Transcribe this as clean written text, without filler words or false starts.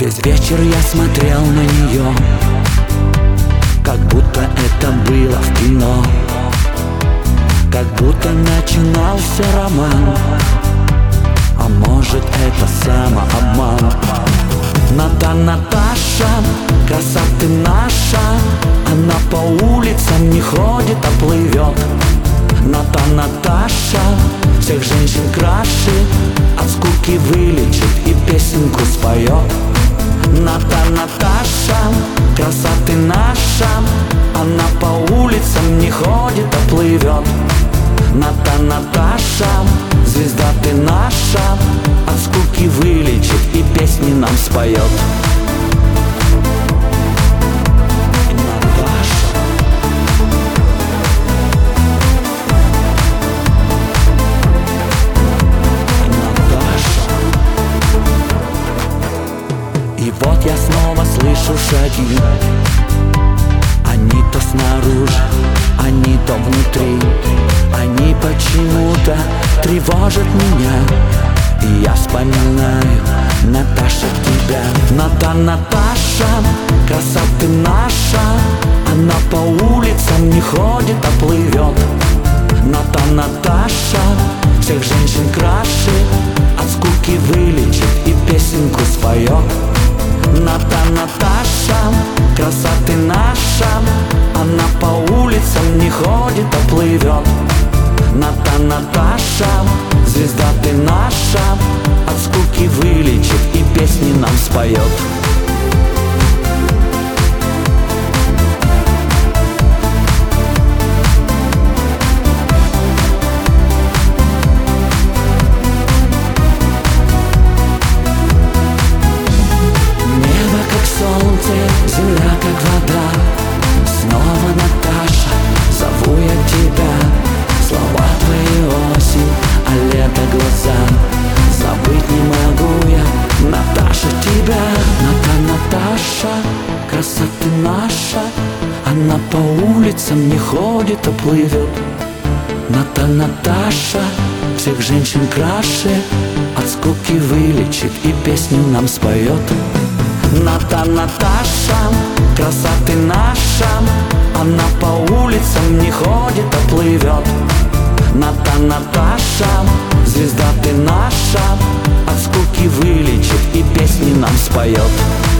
Весь вечер я смотрел на нее, как будто это было в кино, как будто начинался роман. А может, это самообман? Наташа, краса ты наша, она по улицам не ходит, а плывет. Наташа, всех женщин краше, от скуки вылечит и песенку споет. Наташа, краса ты наша, она по улицам не ходит, а плывет. Наташа, звезда ты наша, от скуки вылечит и песни нам споет. И вот я снова слышу шаги. Они то снаружи, они то внутри. Они почему-то тревожат меня. И я вспоминаю, Наташа, тебя. Наташа, краса ты наша, она по улицам не ходит, а плывет. Наташа, всех женщин краше, от скуки вылечит и песенку споет. Наташа, краса ты наша, она по улицам не ходит, а плывет. Наташа, звезда ты наша, от скуки вылечит и песни нам споет. Земля как вода, снова Наташа, зову я тебя. Слова твои осень, а лето глаза, забыть не могу я, Наташа, тебя. Наташа, краса ты наша, она по улицам не ходит, а плывет. Наташа, всех женщин краше, от скуки вылечит и песню нам споет. Наташа, краса ты наша, она по улицам не ходит, а плывет. Наташа, звезда ты наша, от скуки вылечит и песни нам споет.